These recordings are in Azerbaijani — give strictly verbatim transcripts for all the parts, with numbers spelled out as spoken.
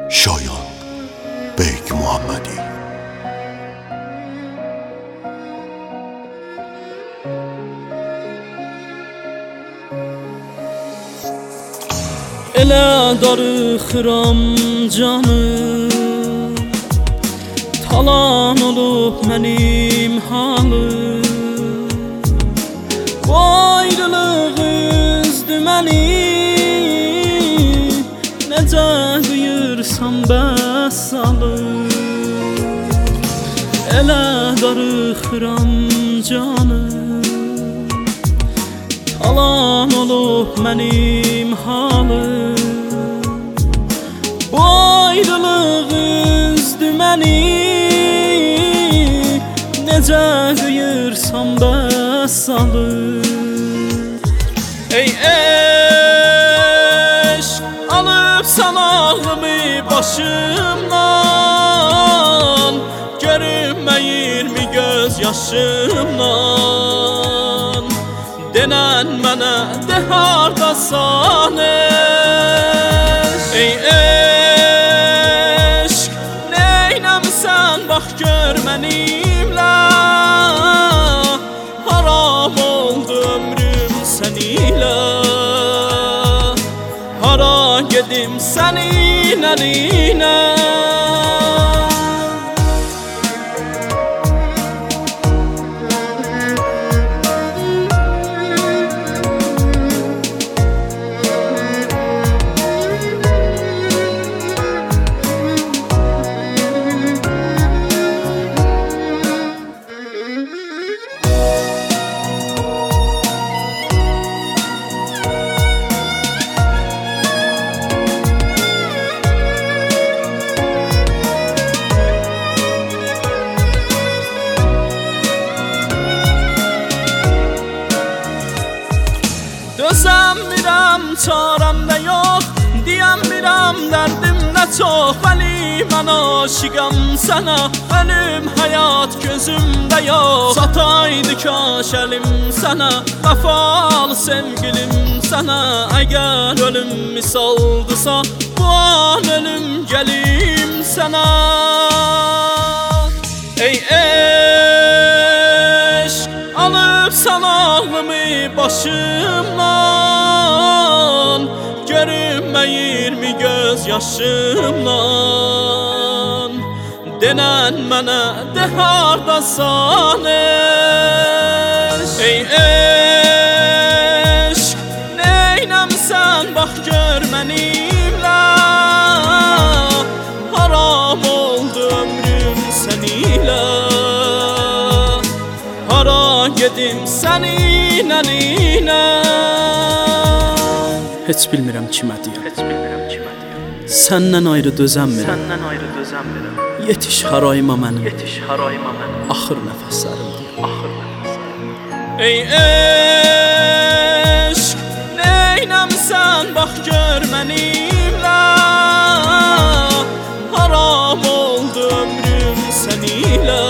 Şayan Beyk Muhammedi. Elə darıxıram canım, talan olub mənim halım. Bu ayrılıq üzdü məni, necə duyursam bəs salım. Elə darıxıram canım, talan olub mənim halım. Bu ayrılıq üzdü məni, necə qıyırsam bəs salır. Ey eşq, alıb salağımı başımdan, görünməyirmi göz yaşımdan. Denən mənə de hardasan eşq. Ey eşq, neynəmsən bax gör mənimlə. Haram oldu ömrüm səninlə, hara gedim sənin əlinə. Dözəmirəm, çarəm də yox, deyəmirəm dərdim nə çox. Vəli mən aşiqəm sənə, ölüm həyat gözümdə yox. Sataydı kaş əlim sənə, vəfalı sevgilim sənə. Əgər ölüm misaldısa, bu an ölüm gəlim sənə. Ey eşq, alıb salağımı başımdan, görünməyirmi göz yaşımdan. Denən mənə de hardasan eşq. Ey eşq, neynəmsən bax gör mənimlə. Haram oldu ömrüm səninlə, hara gedim sənin əlinə. Heç bilmirəm kimə deyəm, heç bilmirəm kimə deyəm. Səndən ayrı dözəmirəm, səndən ayrı dözəmirəm. Yetiş harayıma mənim, yetiş harayıma mənim. Axır nəfəslərim deyəm, axır nəfəslərim. Ey eşq, neynəmsən bax gör mənimlə. Haram oldu ömrüm səninlə,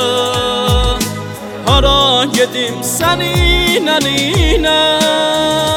hara gedim sənin əlinə.